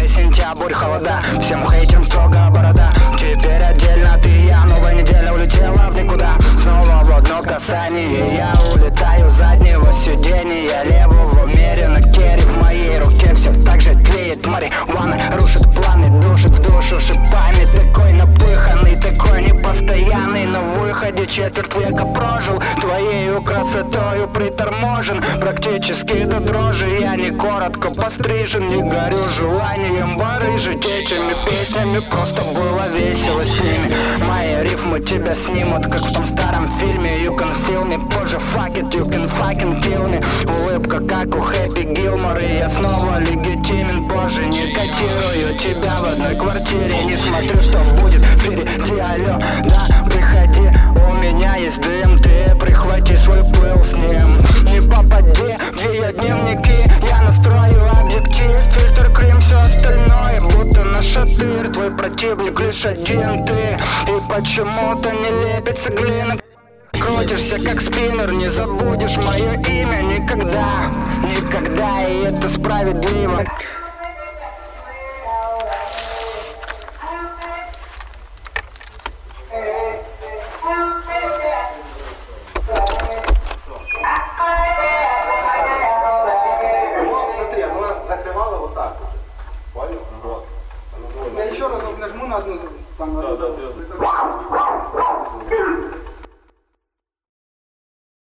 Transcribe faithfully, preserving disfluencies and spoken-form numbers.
сентябрь, холода. Всем хейтерам строго борода. Теперь отдельно ты и я. Новая неделя улетела в никуда. Снова в одно касание я улетаю с заднего сиденья левого мерина керри. В моей руке все так же тлеет марихуана. Рушит планы, душит в душу шипами. Такой напыханный, такой непостоянный. На выходе четверть века прожил. Твоею красотою приторможен. Практически до дрожи. Я не коротко пострижен. Не горю желанием барыжить этими песнями. Просто было весело с ними. Мои рифмы тебя снимут, как в том старом фильме. You can feel me, позже fuck it, you can fucking kill me. Улыбка, как у Хэппи Гилмор. И я снова легитимен, позже не котирую тебя в одной квартире. Не смотрю, что будет впереди, алло, да, приходи. У меня есть ДМТ, прихвати свой пыл с ним. Не попади в ее дневники. Я настрою объектив, фильтр, крем, все остальное будто на шатыр. Твой противник лишь один ты. И почему-то не лепится глина. Крутишься как спиннер, не забудешь мое имя никогда. Никогда, и это справедливо. Смотри, она закрывала вот так. Понял? Вот. Я еще разок нажму на одну. Да, да, да.